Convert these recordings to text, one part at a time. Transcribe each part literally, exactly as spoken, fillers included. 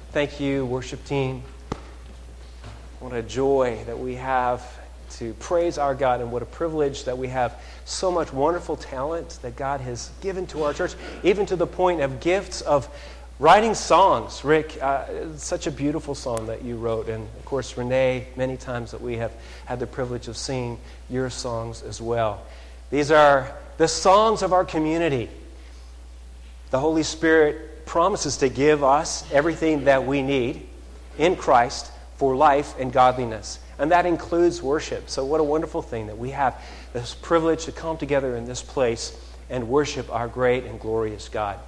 Thank you, worship team. What a joy that we have to praise our God, and what a privilege that we have so much wonderful talent that God has given to our church, even to the point of gifts of writing songs. Rick, uh, such a beautiful song that you wrote, and of course Renee, many times that we have had the privilege of singing your songs as well. These are the songs of our community. The Holy Spirit promises to give us everything that we need in Christ for life and godliness. And that includes worship. So what a wonderful thing that we have this privilege to come together in this place and worship our great and glorious God.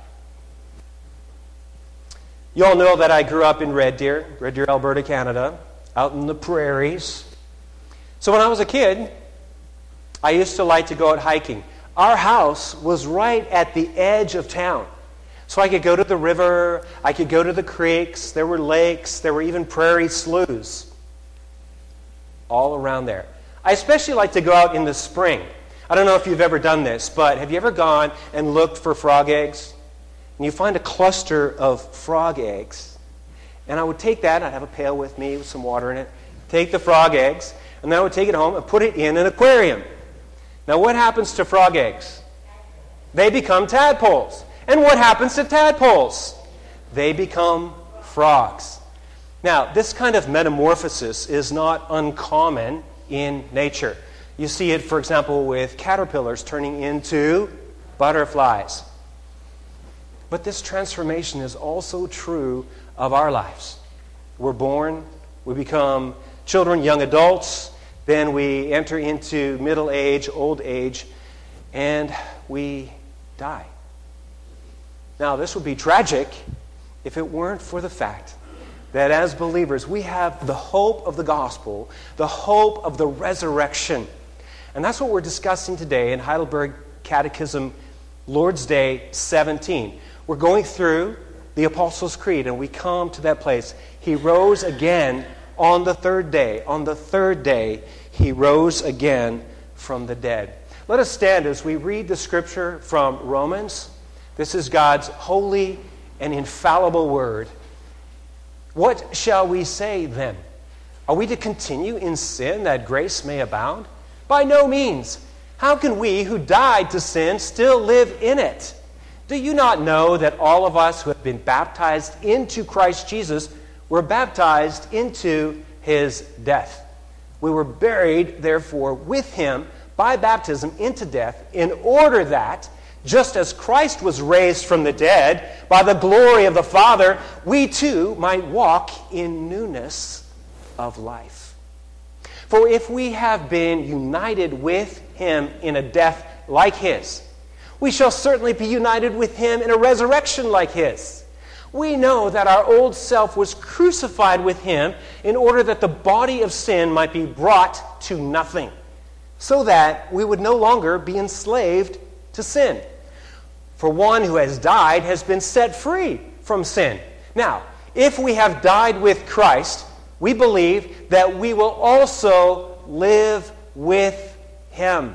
You all know that I grew up in Red Deer, Red Deer, Alberta, Canada, out in the prairies. So when I was a kid, I used to like to go out hiking. Our house was right at the edge of town. So I could go to the river, I could go to the creeks, there were lakes, there were even prairie sloughs all around there. I especially like to go out in the spring. I don't know if you've ever done this, but have you ever gone and looked for frog eggs? And you find a cluster of frog eggs. And I would take that, I'd have a pail with me with some water in it, take the frog eggs, and then I would take it home and put it in an aquarium. Now what happens to frog eggs? They become tadpoles. And what happens to tadpoles? They become frogs. Now, this kind of metamorphosis is not uncommon in nature. You see it, for example, with caterpillars turning into butterflies. But this transformation is also true of our lives. We're born, we become children, young adults, then we enter into middle age, old age, and we die. Now, this would be tragic if it weren't for the fact that as believers, we have the hope of the gospel, the hope of the resurrection. And that's what we're discussing today in Heidelberg Catechism, Lord's Day seventeen. We're going through the Apostles' Creed, and we come to that place. He rose again on the third day. On the third day, he rose again from the dead. Let us stand as we read the scripture from Romans. This is God's holy and infallible word. What shall we say then? Are we to continue in sin that grace may abound? By no means. How can we who died to sin still live in it? Do you not know that all of us who have been baptized into Christ Jesus were baptized into his death? We were buried, therefore, with him by baptism into death, in order that, just as Christ was raised from the dead by the glory of the Father, we too might walk in newness of life. For if we have been united with him in a death like his, we shall certainly be united with him in a resurrection like his. We know that our old self was crucified with him in order that the body of sin might be brought to nothing, so that we would no longer be enslaved to sin. For one who has died has been set free from sin. Now, if we have died with Christ, we believe that we will also live with him.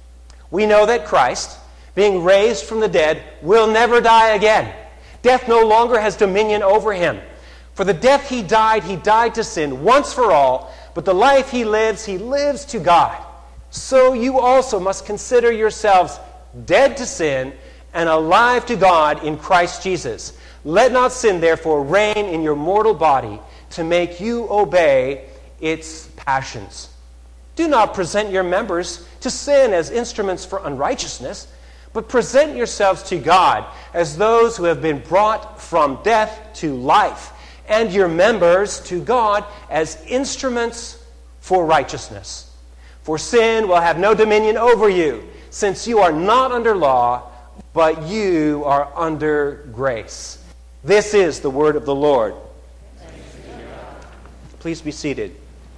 We know that Christ, being raised from the dead, will never die again. Death no longer has dominion over him. For the death he died, he died to sin once for all, but the life he lives, he lives to God. So you also must consider yourselves dead to sin and alive to God in Christ Jesus. Let not sin, therefore, reign in your mortal body to make you obey its passions. Do not present your members to sin as instruments for unrighteousness, but present yourselves to God as those who have been brought from death to life, and your members to God as instruments for righteousness. For sin will have no dominion over you, since you are not under law, but you are under grace. This is the word of the Lord. Please be seated.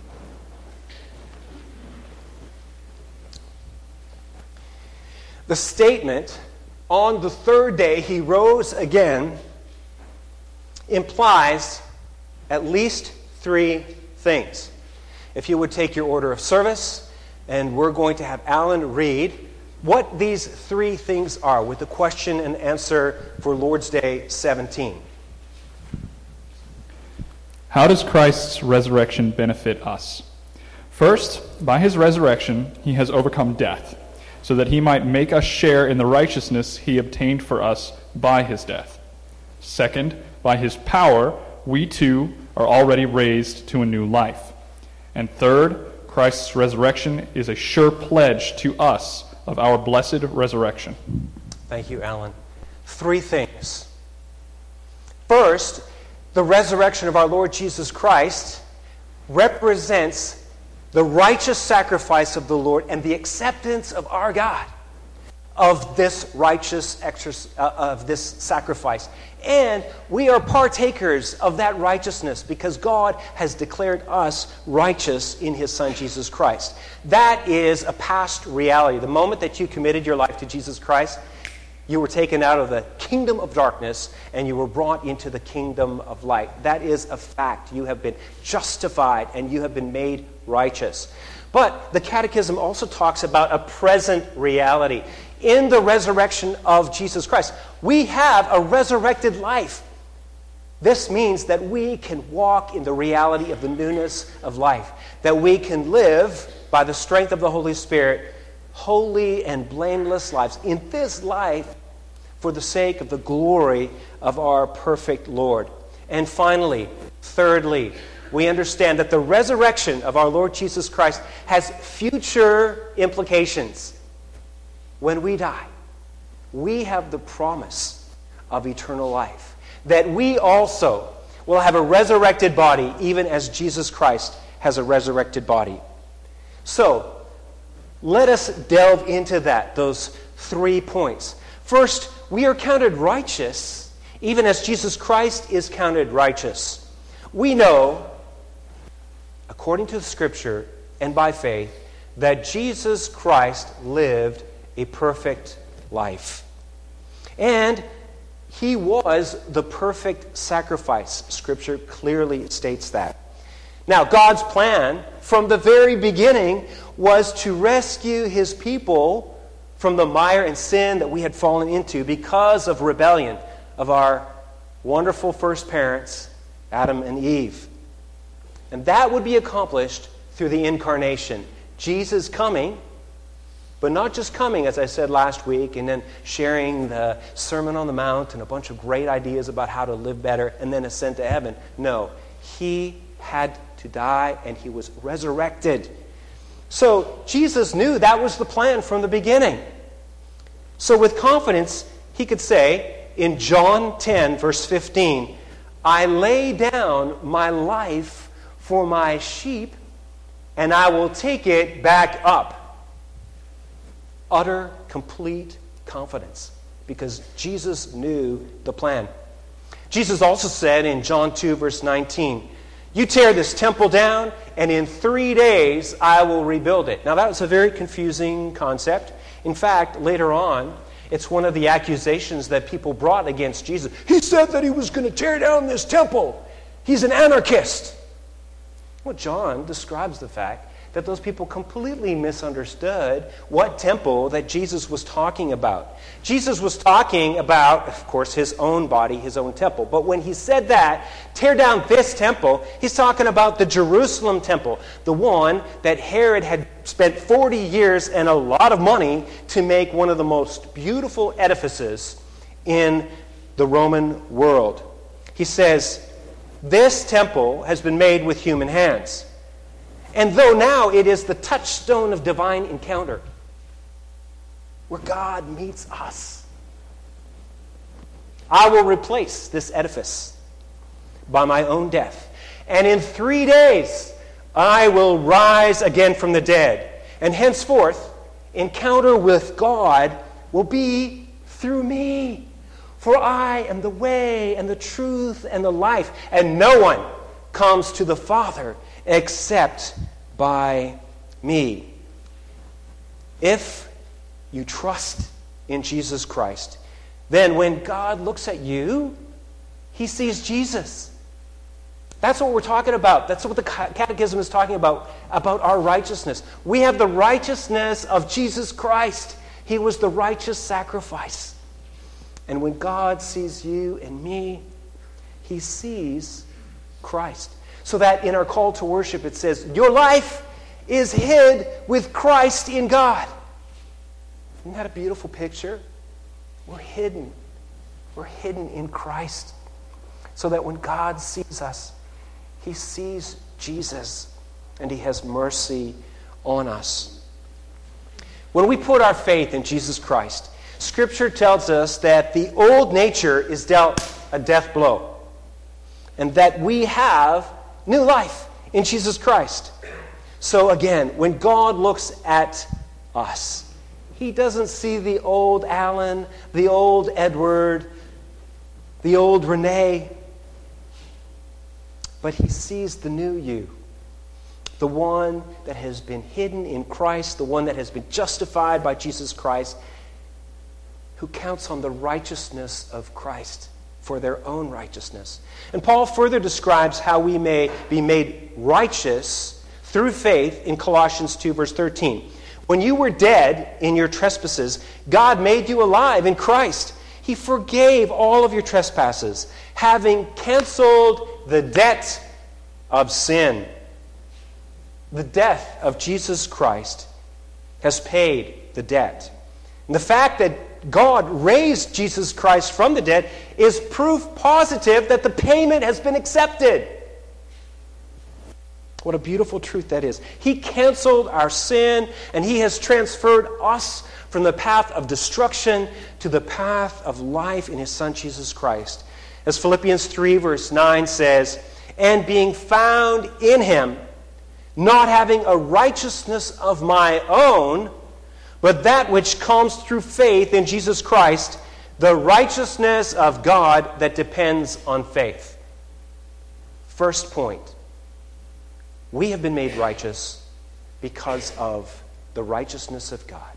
The statement, on the third day he rose again, implies at least three things. If you would take your order of service, and we're going to have Alan read what these three things are with the question and answer for Lord's Day seventeen. How does Christ's resurrection benefit us? First, by his resurrection, he has overcome death, so that he might make us share in the righteousness he obtained for us by his death. Second, by his power, we too are already raised to a new life. And third, Christ's resurrection is a sure pledge to us of our blessed resurrection. Thank you, Alan. Three things. First, the resurrection of our Lord Jesus Christ represents the righteous sacrifice of the Lord and the acceptance of our God of this righteous exercise, uh, of this sacrifice. And we are partakers of that righteousness because God has declared us righteous in his Son, Jesus Christ. That is a past reality. The moment that you committed your life to Jesus Christ, you were taken out of the kingdom of darkness and you were brought into the kingdom of light. That is a fact. You have been justified and you have been made righteous. But the Catechism also talks about a present reality. In the resurrection of Jesus Christ, we have a resurrected life. This means that we can walk in the reality of the newness of life, that we can live by the strength of the Holy Spirit holy and blameless lives in this life for the sake of the glory of our perfect Lord. And finally, thirdly, we understand that the resurrection of our Lord Jesus Christ has future implications. When we die, we have the promise of eternal life, that we also will have a resurrected body, even as Jesus Christ has a resurrected body. So, let us delve into that, those three points. First, we are counted righteous, even as Jesus Christ is counted righteous. We know, according to the Scripture and by faith, that Jesus Christ lived a perfect life. And he was the perfect sacrifice. Scripture clearly states that. Now, God's plan from the very beginning was to rescue his people from the mire and sin that we had fallen into because of rebellion of our wonderful first parents, Adam and Eve. And that would be accomplished through the incarnation. Jesus coming, but not just coming, as I said last week, and then sharing the Sermon on the Mount and a bunch of great ideas about how to live better and then ascend to heaven. No, he had to die and he was resurrected. So Jesus knew that was the plan from the beginning. So with confidence, he could say in John ten, verse fifteen, I lay down my life for my sheep, and I will take it back up. Utter, complete confidence, because Jesus knew the plan. Jesus also said in John two, verse nineteen, you tear this temple down, and in three days I will rebuild it. Now that was a very confusing concept. In fact, later on, it's one of the accusations that people brought against Jesus. He said that he was going to tear down this temple. He's an anarchist. Well, John describes the fact that those people completely misunderstood what temple that Jesus was talking about. Jesus was talking about, of course, his own body, his own temple. But when he said that, tear down this temple, he's talking about the Jerusalem temple, the one that Herod had spent forty years and a lot of money to make one of the most beautiful edifices in the Roman world. He says, this temple has been made with human hands. And though now it is the touchstone of divine encounter, where God meets us, I will replace this edifice by my own death. And in three days, I will rise again from the dead. And henceforth, encounter with God will be through me. For I am the way and the truth and the life. And no one comes to the Father except by me. If you trust in Jesus Christ, then when God looks at you, he sees Jesus. That's what we're talking about. That's what the Catechism is talking about, about our righteousness. We have the righteousness of Jesus Christ. He was the righteous sacrifice. And when God sees you and me, he sees Christ. So that in our call to worship it says, your life is hid with Christ in God. Isn't that a beautiful picture? We're hidden. We're hidden in Christ. So that when God sees us, he sees Jesus and he has mercy on us. When we put our faith in Jesus Christ, Scripture tells us that the old nature is dealt a death blow and that we have new life in Jesus Christ. So again, when God looks at us, he doesn't see the old Alan, the old Edward, the old Renee, but he sees the new you, the one that has been hidden in Christ, the one that has been justified by Jesus Christ, who counts on the righteousness of Christ for their own righteousness. And Paul further describes how we may be made righteous through faith in Colossians two, verse thirteen. When you were dead in your trespasses, God made you alive in Christ. He forgave all of your trespasses, having canceled the debt of sin. The death of Jesus Christ has paid the debt. And the fact that God raised Jesus Christ from the dead is proof positive that the payment has been accepted. What a beautiful truth that is. He canceled our sin, and he has transferred us from the path of destruction to the path of life in his Son, Jesus Christ. As Philippians three, verse nine says, and being found in him, not having a righteousness of my own, but that which comes through faith in Jesus Christ, the righteousness of God that depends on faith. First point, we have been made righteous because of the righteousness of God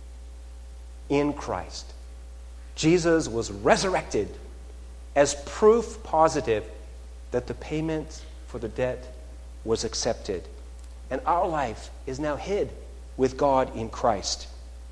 in Christ. Jesus was resurrected as proof positive that the payment for the debt was accepted. And our life is now hid with God in Christ.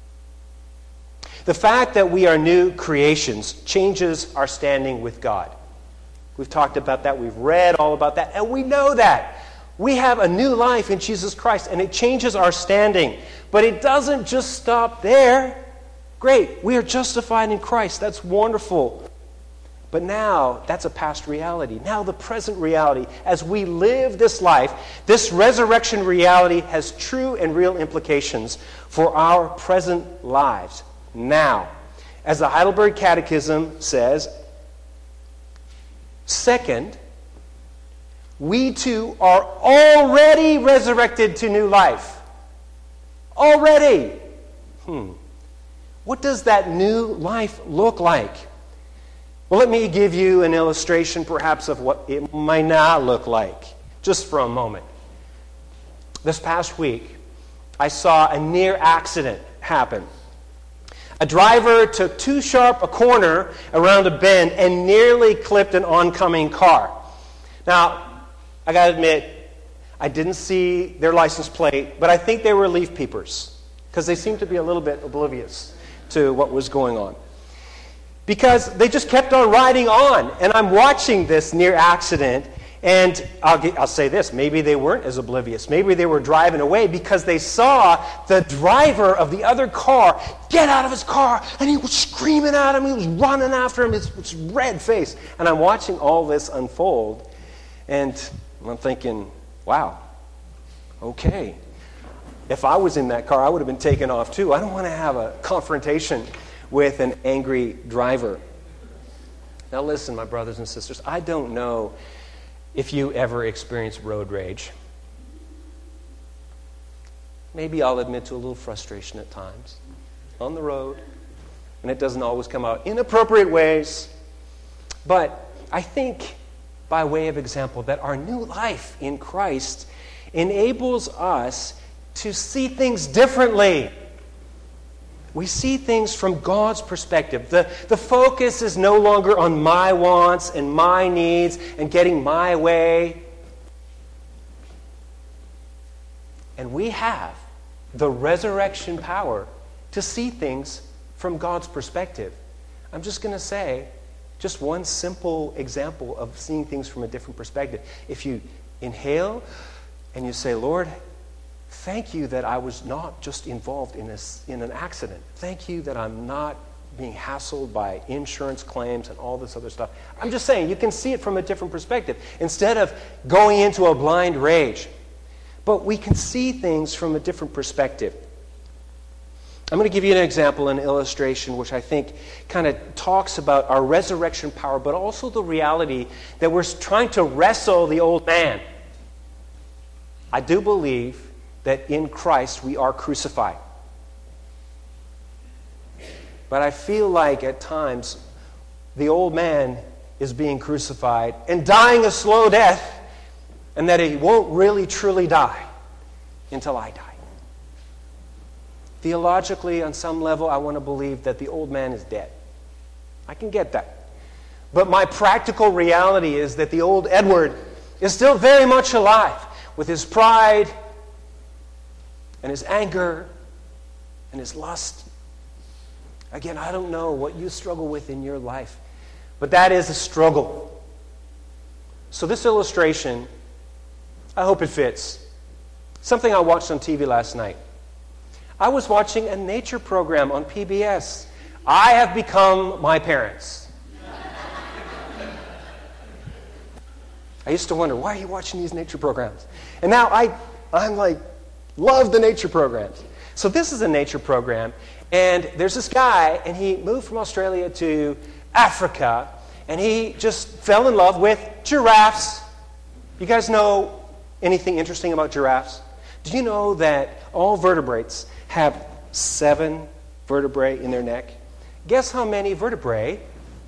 The fact that we are new creations changes our standing with God. We've talked about that. We've read all about that. And we know that. We have a new life in Jesus Christ, and it changes our standing. But it doesn't just stop there. Great, we are justified in Christ. That's wonderful. But now, that's a past reality. Now the present reality, as we live this life, this resurrection reality has true and real implications for our present lives. Now, as the Heidelberg Catechism says, second, we too are already resurrected to new life. Already. Hmm. What does that new life look like? Well, let me give you an illustration perhaps of what it might not look like, just for a moment. This past week, I saw a near accident happen. A driver took too sharp a corner around a bend and nearly clipped an oncoming car. Now, I got to admit, I didn't see their license plate, but I think they were leaf peepers because they seemed to be a little bit oblivious to what was going on. Because they just kept on riding on, and I'm watching this near accident, and I'll, get, I'll say this, maybe they weren't as oblivious. Maybe they were driving away because they saw the driver of the other car get out of his car, and he was screaming at him, he was running after him, his, his red face. And I'm watching all this unfold, and I'm thinking, wow, okay. If I was in that car, I would have been taken off too. I don't want to have a confrontation with an angry driver. Now listen, my brothers and sisters, I don't know if you ever experienced road rage. Maybe I'll admit to a little frustration at times on the road, and it doesn't always come out in appropriate ways. But I think, by way of example, that our new life in Christ enables us to see things differently. We see things from God's perspective. The, the focus is no longer on my wants and my needs and getting my way. And we have the resurrection power to see things from God's perspective. I'm just going to say just one simple example of seeing things from a different perspective. If you inhale, and you say, Lord, thank you that I was not just involved in, a, in an accident. Thank you that I'm not being hassled by insurance claims and all this other stuff. I'm just saying, you can see it from a different perspective. Instead of going into a blind rage. But we can see things from a different perspective. I'm going to give you an example, an illustration, which I think kind of talks about our resurrection power, but also the reality that we're trying to wrestle the old man. I do believe that in Christ we are crucified. But I feel like at times the old man is being crucified and dying a slow death, and that he won't really truly die until I die. Theologically, on some level, I want to believe that the old man is dead. I can get that. But my practical reality is that the old Edward is still very much alive with his pride and his anger and his lust. Again, I don't know what you struggle with in your life, but that is a struggle. So this illustration, I hope it fits. Something I watched on T V last night. I was watching a nature program on P B S. I have become my parents. I used to wonder, why are you watching these nature programs? And now I, I'm like, love the nature programs. So this is a nature program, and there's this guy, and he moved from Australia to Africa, and he just fell in love with giraffes. You guys know anything interesting about giraffes? Do you know that all vertebrates have seven vertebrae in their neck? Guess how many vertebrae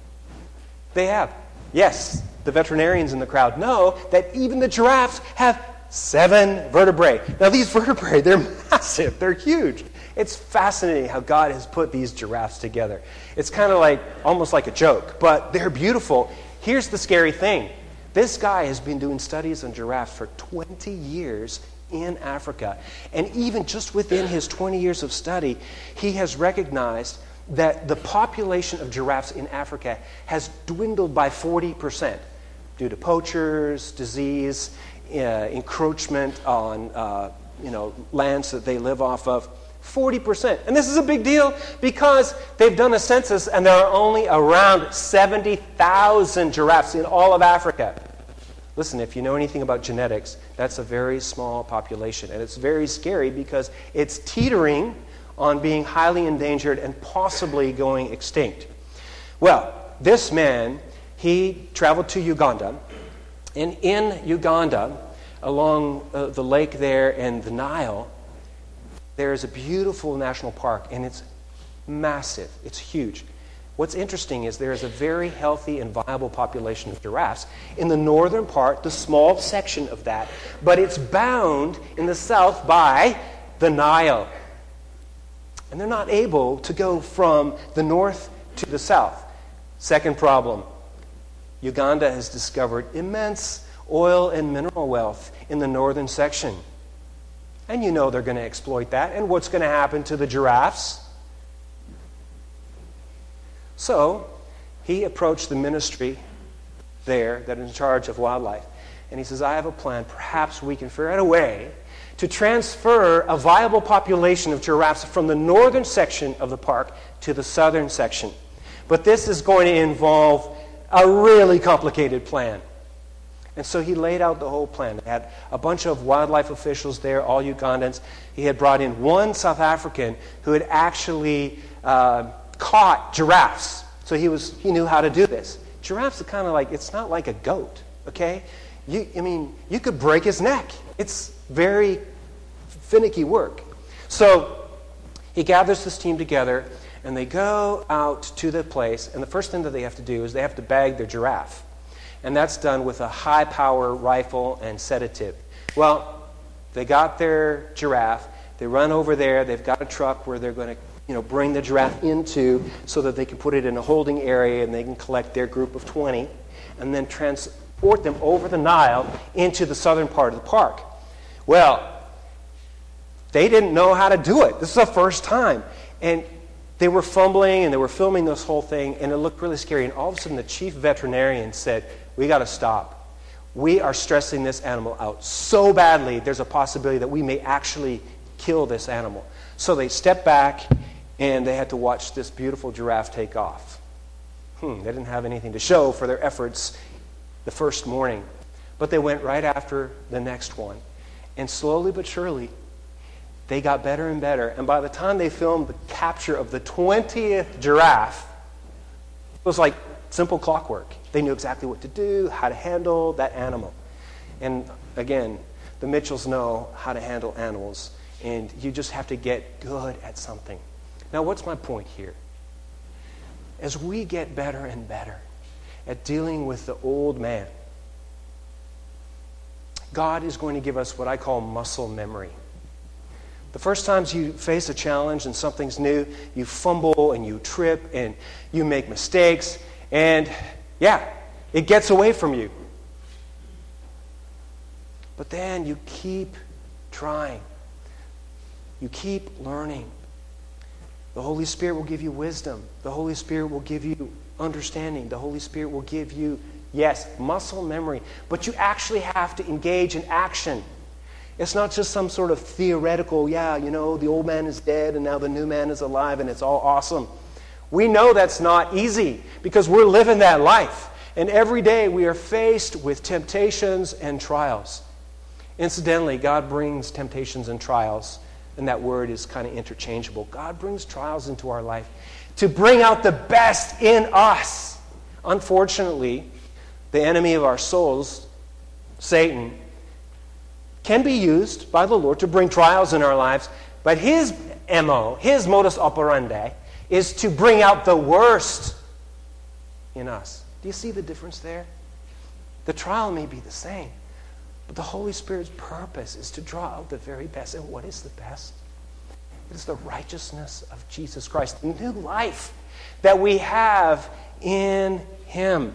they have? Yes, the veterinarians in the crowd know that even the giraffes have seven vertebrae. Now these vertebrae, they're massive, they're huge. It's fascinating how God has put these giraffes together. It's kind of like, almost like a joke, but they're beautiful. Here's the scary thing. This guy has been doing studies on giraffes for twenty years in Africa. And even just within his twenty years of study, he has recognized that the population of giraffes in Africa has dwindled by forty percent due to poachers, disease, uh, encroachment on uh, you know, lands that they live off of. forty percent. And this is a big deal because they've done a census and there are only around seventy thousand giraffes in all of Africa. Listen, if you know anything about genetics, that's a very small population. And it's very scary because it's teetering on being highly endangered and possibly going extinct. Well, this man, he traveled to Uganda. And in Uganda, along uh, the lake there and the Nile, there is a beautiful national park, and it's massive. It's huge. What's interesting is there is a very healthy and viable population of giraffes in the northern part, the small section of that, but it's bound in the south by the Nile. And they're not able to go from the north to the south. Second problem, Uganda has discovered immense oil and mineral wealth in the northern section. And you know they're going to exploit that. And what's going to happen to the giraffes? So he approached the ministry there that is in charge of wildlife. And he says, I have a plan. Perhaps we can figure out a way to transfer a viable population of giraffes from the northern section of the park to the southern section. But this is going to involve a really complicated plan. And so he laid out the whole plan. He had a bunch of wildlife officials there, all Ugandans. He had brought in one South African who had actually uh, caught giraffes. So he was he knew how to do this. Giraffes are kind of like, it's not like a goat, okay? You, I mean, you could break his neck. It's very finicky work. So he gathers this team together, and they go out to the place, and the first thing that they have to do is they have to bag their giraffe. And that's done with a high-power rifle and sedative. Well, they got their giraffe. They run over there. They've got a truck where they're going to, you know, bring the giraffe into so that they can put it in a holding area and they can collect their group of twenty and then transport them over the Nile into the southern part of the park. Well, they didn't know how to do it. This is the first time. And they were fumbling and they were filming this whole thing, and it looked really scary. And all of a sudden the chief veterinarian said, we got to stop. we are stressing this animal out so badly, there's a possibility that we may actually kill this animal. So they stepped back, and they had to watch this beautiful giraffe take off. Hmm, they didn't have anything to show for their efforts the first morning. But they went right after the next one. And slowly but surely, they got better and better. And by the time they filmed the capture of the twentieth giraffe, it was like simple clockwork. They knew exactly what to do, how to handle that animal. And again, the Mitchells know how to handle animals. And you just have to get good at something. Now, what's my point here? As we get better and better at dealing with the old man, God is going to give us what I call muscle memory. The first times you face a challenge and something's new, you fumble and you trip and you make mistakes, and yeah, it gets away from you. But then you keep trying. You keep learning. The Holy Spirit will give you wisdom. The Holy Spirit will give you understanding. The Holy Spirit will give you, yes, muscle memory. But you actually have to engage in action. It's not just some sort of theoretical, yeah, you know, the old man is dead and now the new man is alive and it's all awesome. We know that's not easy because we're living that life. And every day we are faced with temptations and trials. Incidentally, God brings temptations and trials, and that word is kind of interchangeable. God brings trials into our life to bring out the best in us. Unfortunately, the enemy of our souls, Satan, can be used by the Lord to bring trials in our lives, but his M O, his modus operandi, is to bring out the worst in us. Do you see the difference there? The trial may be the same, but the Holy Spirit's purpose is to draw out the very best. And what is the best? It is the righteousness of Jesus Christ, the new life that we have in Him.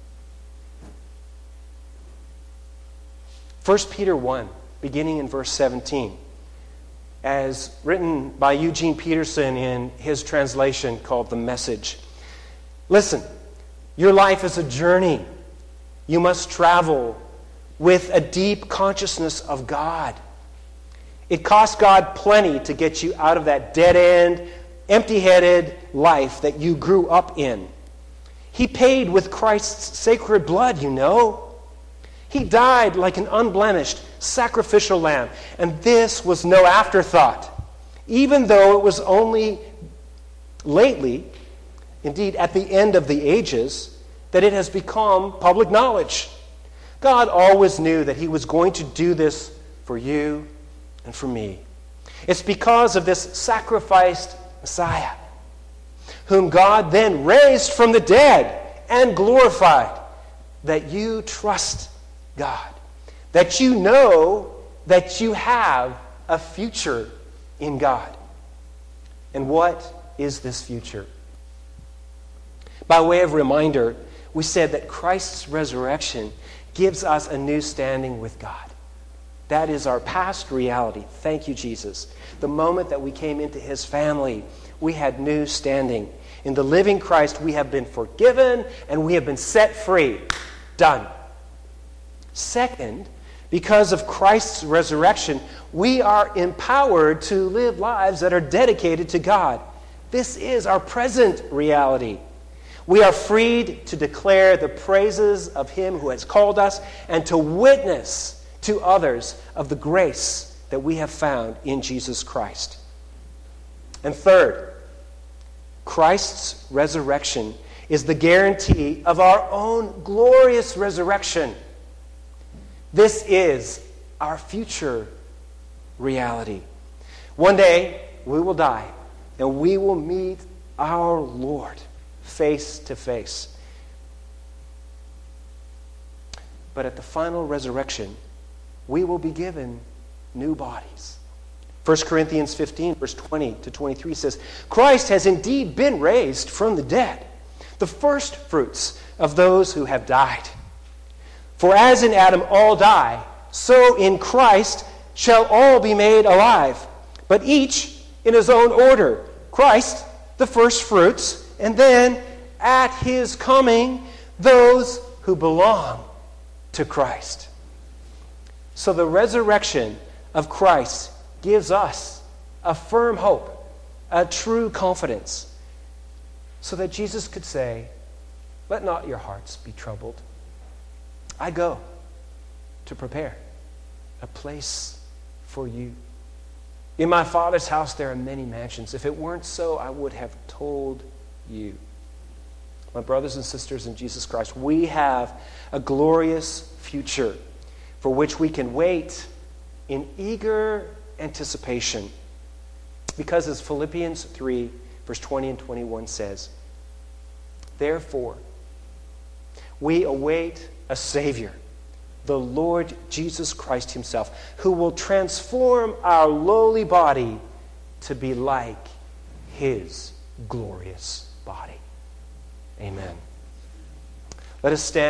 First Peter one, beginning in verse seventeen, as written by Eugene Peterson in his translation called The Message. Listen, your life is a journey. You must travel with a deep consciousness of God. It cost God plenty to get you out of that dead-end, empty-headed life that you grew up in. He paid with Christ's sacred blood, you know. He died like an unblemished, sacrificial lamb. And this was no afterthought, even though it was only lately, indeed at the end of the ages, that it has become public knowledge. God always knew that He was going to do this for you and for me. It's because of this sacrificed Messiah, whom God then raised from the dead and glorified, that you trust God, that you know that you have a future in God. And what is this future? By way of reminder, we said that Christ's resurrection gives us a new standing with God. That is our past reality. Thank you, Jesus. The moment that we came into His family, we had new standing. In the living Christ, we have been forgiven and we have been set free. Done. Second, because of Christ's resurrection, we are empowered to live lives that are dedicated to God. This is our present reality. We are freed to declare the praises of Him who has called us and to witness to others of the grace that we have found in Jesus Christ. And third, Christ's resurrection is the guarantee of our own glorious resurrection. This is our future reality. One day, we will die, and we will meet our Lord face to face. But at the final resurrection, we will be given new bodies. First Corinthians fifteen, verse twenty to twenty-three says, Christ has indeed been raised from the dead, the first fruits of those who have died. For as in Adam all die, so in Christ shall all be made alive, but each in his own order. Christ, the first fruits, and then at His coming, those who belong to Christ. So the resurrection of Christ gives us a firm hope, a true confidence, so that Jesus could say, "Let not your hearts be troubled. I go to prepare a place for you. In my Father's house there are many mansions. If it weren't so, I would have told you." My brothers and sisters in Jesus Christ, we have a glorious future for which we can wait in eager anticipation. Because as Philippians three, verse twenty and twenty-one says, "Therefore, we await a Savior, the Lord Jesus Christ himself, who will transform our lowly body to be like his glorious body." Amen. Let us stand.